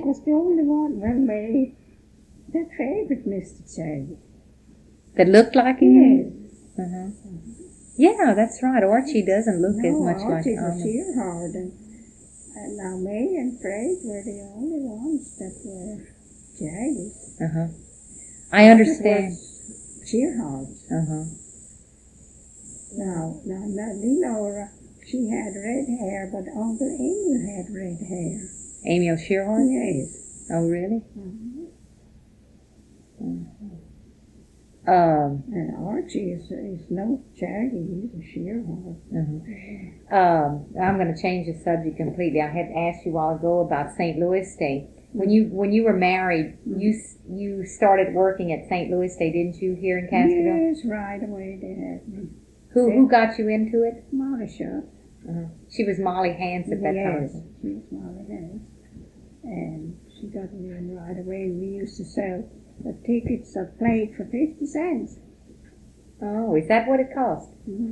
Frank was the only one. Well, Mary, that favorite Mr. Shaggy. That looked like him? Yes. Uh-huh. Yeah, that's right. Archie doesn't look as much like Archie's Arnold. a Shearhart, and now May and Frank were the only ones that were Shaggies. Uh-huh. I understand. Shearhart. Uh-huh. Now, Lenora, she had red hair, but Uncle Emil had red hair. Emil Shearhart? Yes. Oh, really? And Archie is no Shaggy, he's a Shearhart. I'm going to change the subject completely. I had asked you a while ago about St. Louis Day. When you were married, you started working at St. Louis Day, didn't you, here in Castroville? Yes, right away they had me. Who got you into it? Molly Shutt. She was Molly Hans at that time. Yes, she was Molly Hans. And she got me in right away. We used to sell the tickets of plate for 50 cents. Oh, is that what it cost?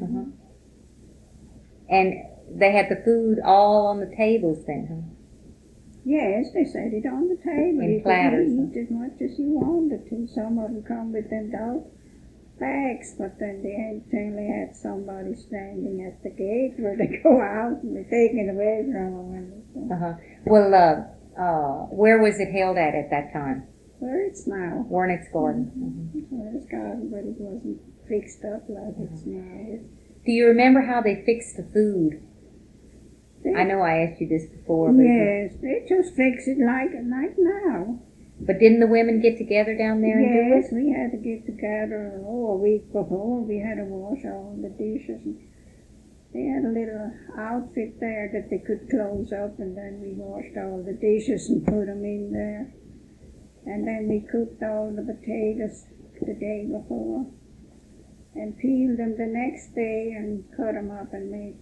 And they had the food all on the tables then, huh? Yes, they set it on the table. In platters. You could eat as much as you wanted to. Some of them come with them dog bags, but then they actually had somebody standing at the gate where they go out and they're taken away from them. Well, where was it held at that time? Where it's now. Warnick's Garden. Warnick's Garden, but it wasn't fixed up like it's now. Do you remember how they fixed the food? I know I asked you this before. But yes, they just fix it like now. But didn't the women get together down there and do it? Yes, we had to get together a week before. We had to wash all the dishes. And they had a little outfit there that they could close up, and then we washed all the dishes and put them in there. And then we cooked all the potatoes the day before and peeled them the next day and cut them up and made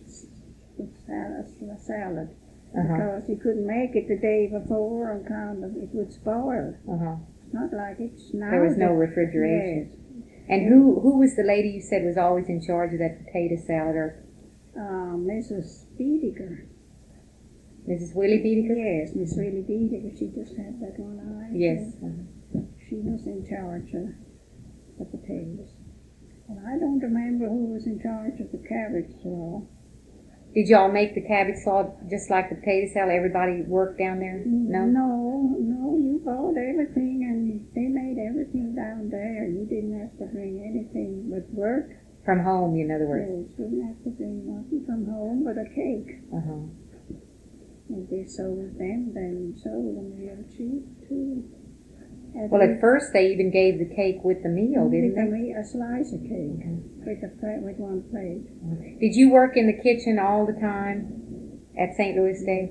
a salad. Because you couldn't make it the day before and it would spoil. It's not like it's now. There was no refrigeration. Yes. And who was the lady you said was always in charge of that potato salad? Mrs. Biediger. Mrs. Willie Biediger? Yes, Miss Willie Biediger. She just had that one eye. Yes. She was in charge of the potatoes. And I don't remember who was in charge of the cabbage slaw. Did y'all make the cabbage slaw just like the potato salad? Everybody worked down there? No, you bought everything and they made everything down there. You didn't have to bring anything but work. From home, in other words? Yes, you didn't have to bring nothing from home but a cake. And they sold them, then sold them real cheap too. Well, at first they even gave the cake with the meal, didn't they? A slice of cake with one plate. Did you work in the kitchen all the time at St. Louis Day?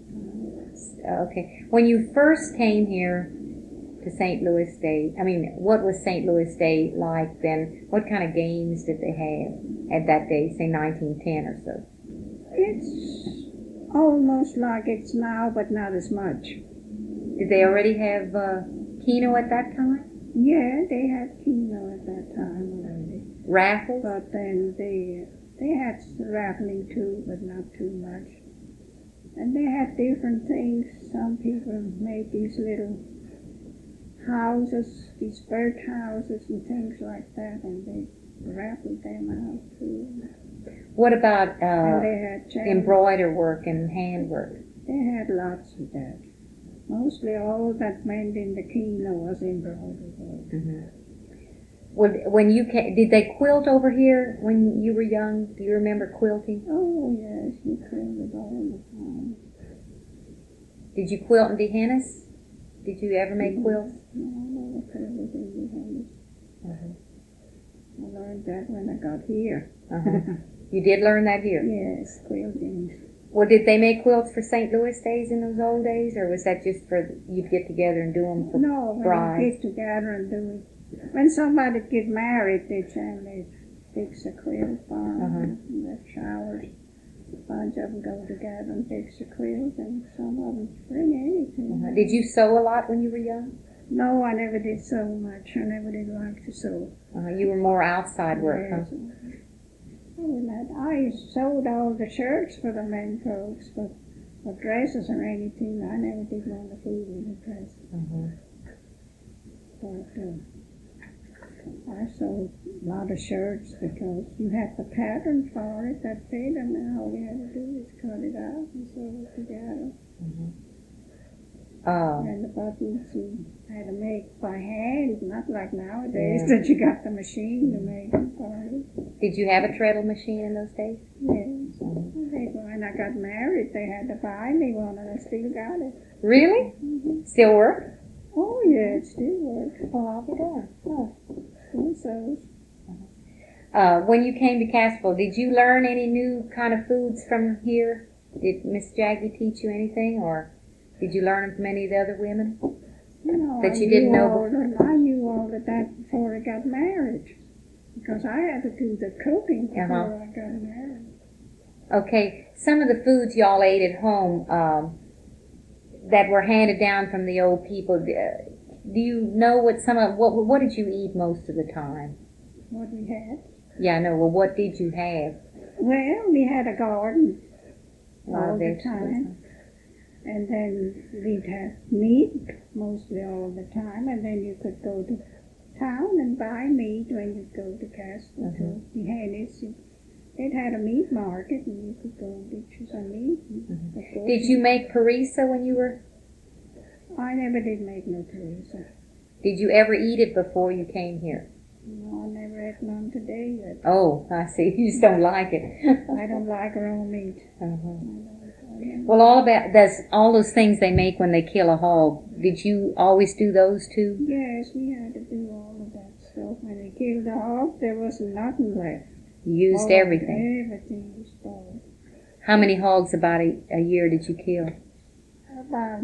Okay. When you first came here to St. Louis Day, what was St. Louis Day like then? What kind of games did they have at that day, say 1910 or so? It's almost like it's now, but not as much. Did they already have Keno at that time? Yeah, they had Keno at that time already. Raffles? But then they had raffling too, but not too much. And they had different things. Some people made these little houses, these bird houses and things like that, and they raffled them out too. What about they had embroider work and handwork? They had lots of that. Mostly all that went in the Keno was embroidery work. When you did they quilt over here when you were young? Do you remember quilting? Oh yes, we quilted all the time. Did you quilt in Dehennis? Did you ever make quilts? No, I never quilted in Dehennis. I learned that when I got here. You did learn that here? Yes, quilting. Well, did they make quilts for St. Louis Days in those old days, or was that just for you'd get together and do them for brides? No, we get together and do it. When somebody get married, they generally fix a quilt for them. They have showers. A bunch of them go together and fix a quilt, and some of them bring anything. Did you sew a lot when you were young? No, I never did sew much. I never did like to sew. You were more outside work, yes. I sewed all the shirts for the men folks, but for dresses or anything. I never did want the food in the dress. Uh-huh. But I sewed a lot of shirts because you have the pattern for it that fit, and then all you have to do is cut it out and sew it together. And the buttons you had to make by hand, not like nowadays Yeah. that you got the machine to make them for you. Did you have a treadle machine in those days? Yes. When I got married, they had to buy me one, and I still got it. Really? Still work? Oh, yeah, it still works. Oh, I'll be darned. Huh. Still sews. When you came to Castroville, did you learn any new kind of foods from here? Did Miss Jackie teach you anything, or did you learn them from any of the other women? That you didn't know I knew all of that before I got married, because I had to do the cooking before I got married. Okay, some of the foods y'all ate at home that were handed down from the old people. Do you know what what did you eat most of the time? What we had? Yeah, I know. Well, what did you have? Well, we had a garden all the vegetables. time. And then we'd have meat mostly all the time, and then you could go to town and buy meat when you go to Castle. So it had a meat market, and you could go and get you some meat. Did you make parisa when you were? I never did make no parisa. Did you ever eat it before you came here? No, I never had none today yet. Oh, I see. You just don't like it. I don't like raw meat. Well, all those things they make when they kill a hog. Did you always do those too? Yes, we had to do all of that stuff. When they killed the hog, there wasn't nothing left. You used everything. Everything was spoiled. How many hogs about a year did you kill? About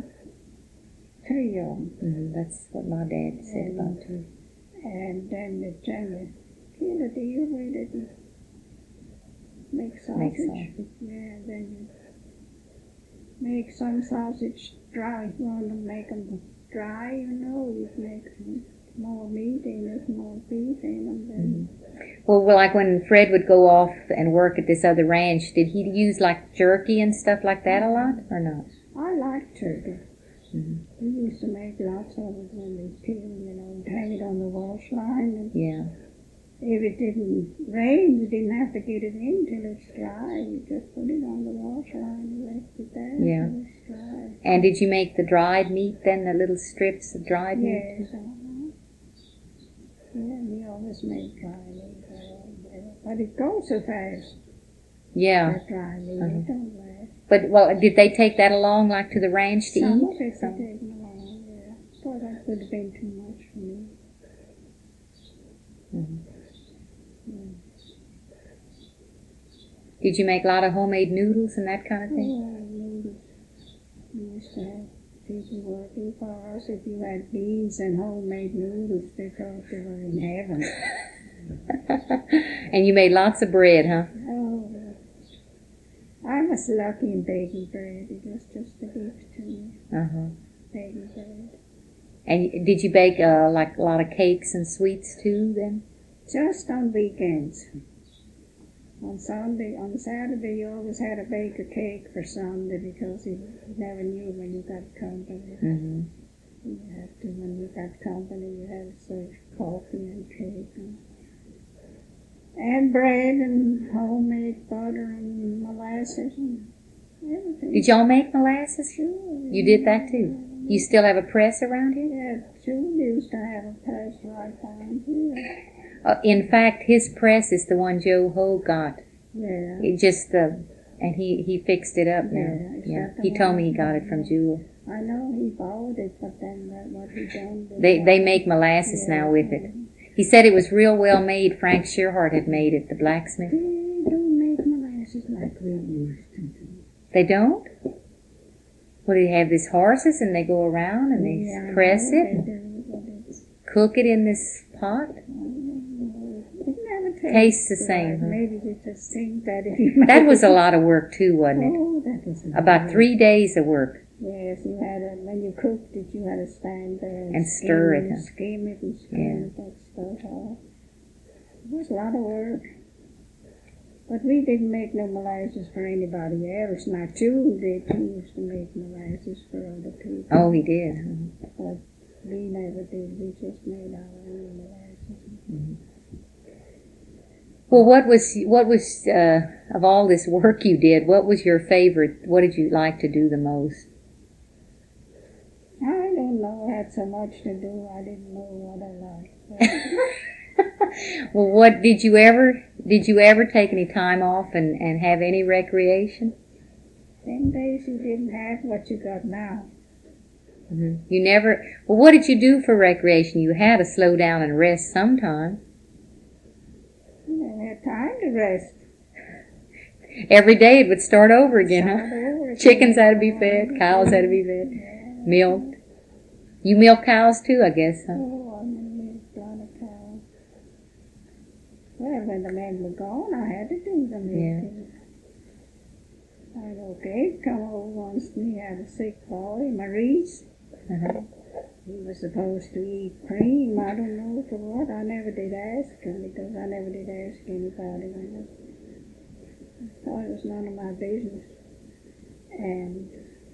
3 of them. That's what my dad said about too. And then the time you kill a deer with it, you make sausage. Yeah, then you make some sausage dry. You want to make them dry, you make more meat in it, more beef in them. Then. Well, like when Fred would go off and work at this other ranch, did he use like jerky and stuff like that a lot, or not? I like turkey. We used to make lots of it when we killed, and hang it on the wash line. And if it didn't rain, you didn't have to get it in till it's dry. You just put it on the wash line and left it there till it's dry. And did you make the dried meat then, the little strips of dried meat? Yes. Yeah, we always made dry meat. But it goes so fast. Yeah. That dry meat, it don't last. But, did they take that along, like, to the ranch to Some eat? of it they take along, yeah. But that would have been too much for me. Did you make a lot of homemade noodles and that kind of thing? Oh, noodles. We used to have people working for us. If you had beans and homemade noodles, they thought they were in heaven. And you made lots of bread, huh? Oh, I was lucky in baking bread. It was just a gift to me. Baking bread. And did you bake like a lot of cakes and sweets too then? Just on weekends. On Saturday you always had to bake a cake for Sunday because you never knew when you got company. You had to, when you got company, you had to serve coffee and cake and bread and homemade butter and molasses and everything. Did y'all make molasses? Sure. You did that too? You still have a press around here? Yeah, June used to have a press right down here. In fact, his press is the one Joe Ho got. Yeah. It just and he fixed it up now. Yeah. He told me he got it from Jewel. I know he bought it, but then what he done? They make molasses now with it. He said it was real well made. Frank Shearhart had made it, the blacksmith. They don't make molasses like we used to do. They don't? Well, they have these horses and they go around and they press it, cook it in this pot. It never tastes the same. Huh? Maybe they just think that if you that was a lot of work too, wasn't it? Oh, that was about 3 days of work. Yes, you had when you cooked it, you had to stand there and stir it, skim it, and skim that stuff off. It was a lot of work. But we didn't make no molasses for anybody else. Now, Jewel did. He used to make molasses for other people. Oh, he did. But we never did. We just made our own molasses. Well, what was of all this work you did? What was your favorite? What did you like to do the most? I don't know. I had so much to do. I didn't know what I liked. Well, what did you ever take any time off and have any recreation? Them days you didn't have what you got now. Mm-hmm. You never. Well, what did you do for recreation? You had to slow down and rest sometime. You never had time to rest. Every day it would start over again, Start huh? over again. Chickens had to be fed, cows had to be fed, Yeah. milked. You milk cows too, I guess, huh? Oh, I milked a lot of cows. Well, when the men were gone, I had to do the milking. I know Gabe come over once and he had a sick boy, Maurice. Uh-huh. He was supposed to eat cream. I don't know for what. I never did ask him because I never did ask anybody. I thought it was none of my business. And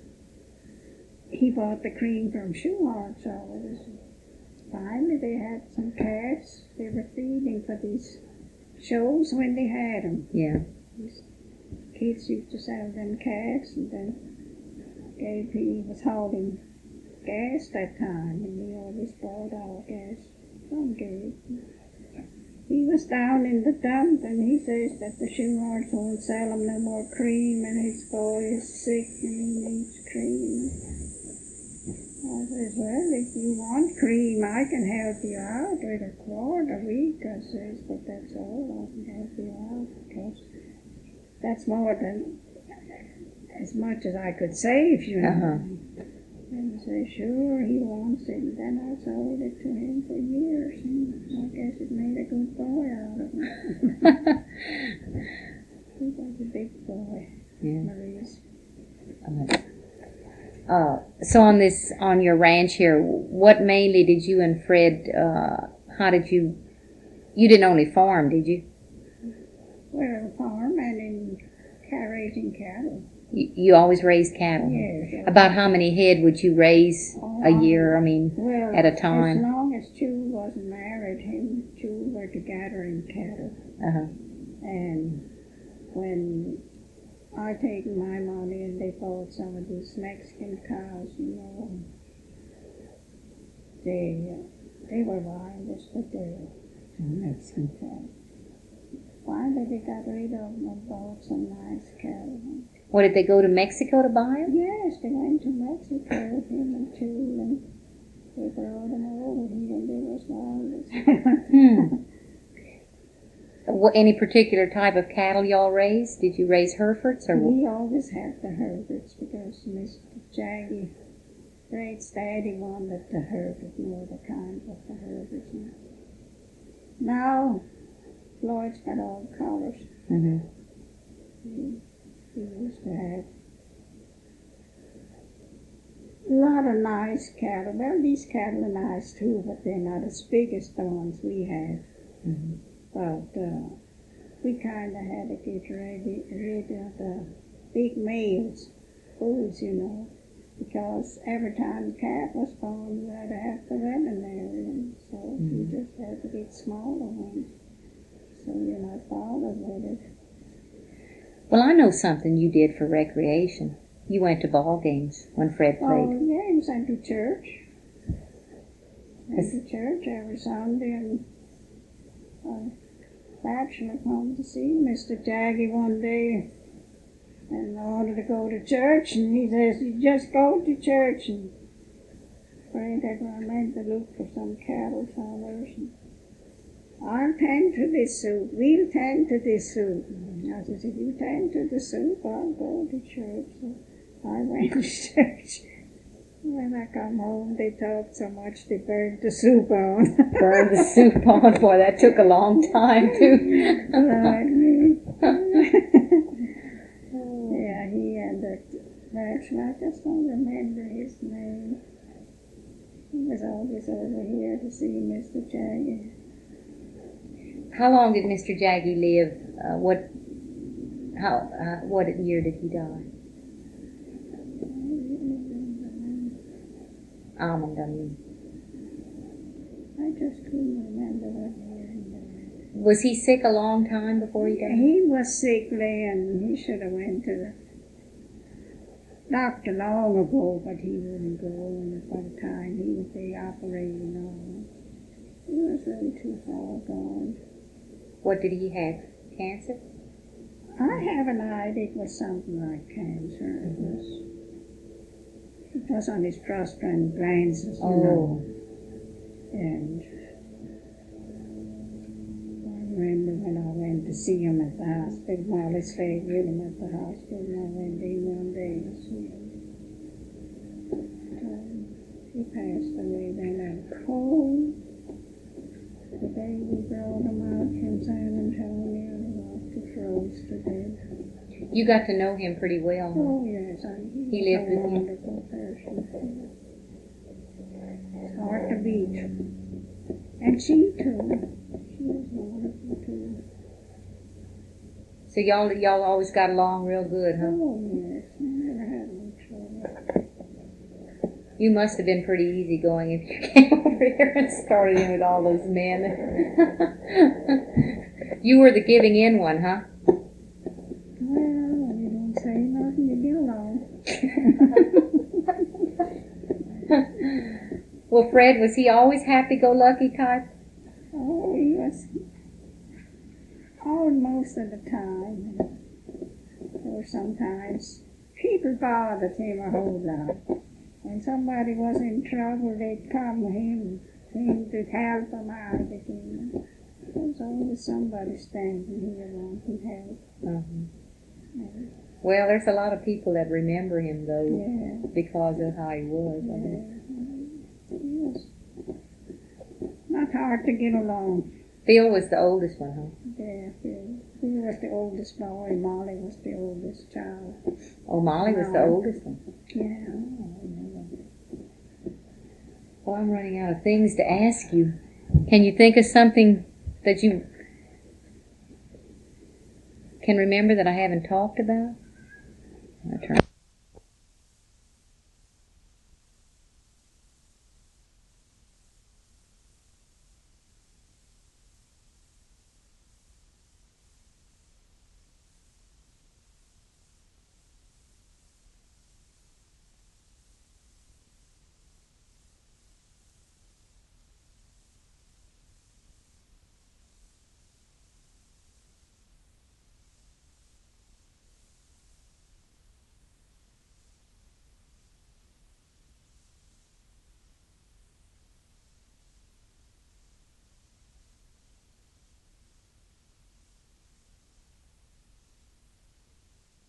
he bought the cream from Shoehart's always. Finally, they had some calves they were feeding for these shows when they had them. Yeah. These kids used to sell them calves, and then Gabe, he was hauling gas that time, and we always bought our gas from Gabe. He was down in the dump, and he says that the Shoeharts won't sell him no more cream, and his boy is sick, and he needs cream. I says, well, if you want cream, I can help you out with a quart a week, I says, but that's all. I can help you out, because that's more than as much as I could save, you know. Uh-huh. And he said, sure, he wants it. And then I sold it to him for years, and I guess it made a good boy out of him. He was a big boy, Yeah. Maurice. So on your ranch here, what mainly did you and Fred, how did you didn't only farm, did you? Well, farm and in raising cattle. You always raised cattle? Yes. About how many head would you raise a year, Well, at a time? As long as Jewel wasn't married, him and Jewel were together in cattle. Uh-huh. And when I taken my money and they bought some of these Mexican cows, you know, they were wild, but they were Mexican cows. Finally, they got rid of them and bought some nice cattle. What, did they go to Mexico to buy them? Yes, they went to Mexico, him and Jewel, and they brought them over here, and they was wild. Any particular type of cattle y'all raised? Did you raise Herefords or? We always had the Herefords because Mr. Jaggy, Fred's daddy, wanted the Hereford, more the kind of the Herefords. Now, Floyd's got all colors. Mm-hmm. He used to have a lot of nice cattle. Well, these cattle are nice too, but they're not as big as the ones we have. Mm-hmm. But we kind of had to get rid of the big males, bulls, you know, because every time the calf was born, you had to have the women there, and so you just had to get smaller ones, so you're not bothered with it. Well, I know something you did for recreation. You went to ball games when Fred played. Oh, yeah, he went to church. Went to church every Sunday, and bachelor come to see Mr. Jaggy one day, and I wanted to go to church, and he says, you just go to church, and Fred had meant to look for some cattle somewhere, and I'll tend to this soup, we'll tend to this soup. And I said, if you tend to the soup, I'll go to church. So I went to church. When I come home, they talked so much they burned the soup on. Burned the soup on? Boy, that took a long time, too. Yeah, he and that bachelor, I just don't remember his name. He was always over here to see Mr. Jaggy. How long did Mr. Jaggy live? What year did he die? Almond, I mean. I just couldn't remember what year he died. Was he sick a long time before he died? He was sickly, and he should have went to the doctor long ago, but he wouldn't go. And by the time he was the operating on, he was really too far gone. What did he have? Cancer? I have an idea it was something like cancer. It was on his prostate glands, you know. And I remember when I went to see him at the hospital, Molly's stayed with him at the hospital, and I went in one day to see him. He passed away then at cold. The day we brought him out from San Antonio, he froze to death. You got to know him pretty well, huh? Oh, yes. He lived with you? A wonderful person. It's hard to beat. And she, too. She was wonderful, too. So y'all always got along real good, huh? Oh, yes. I never had no trouble. You must have been pretty easygoing if you came over here and started in with all those men. You were the giving in one, huh? Well, you don't say nothing, you get along. Well, Fred, was he always happy-go-lucky type? Oh, he was most of the time. Or sometimes people bothered him a whole lot. When somebody was in trouble, they'd come to him to help them out again. There was always somebody standing here wanting help. Uh-huh. Well, there's a lot of people that remember him, though, Yeah. because of how he was. Yeah. He was not hard to get along. Phil was the oldest one, huh? Yeah, Phil was the oldest boy. Molly was the oldest child. Oh, Molly was the oldest one. Yeah. Well, I'm running out of things to ask you. Can you think of something that you can remember that I haven't talked about? I'm gonna turn.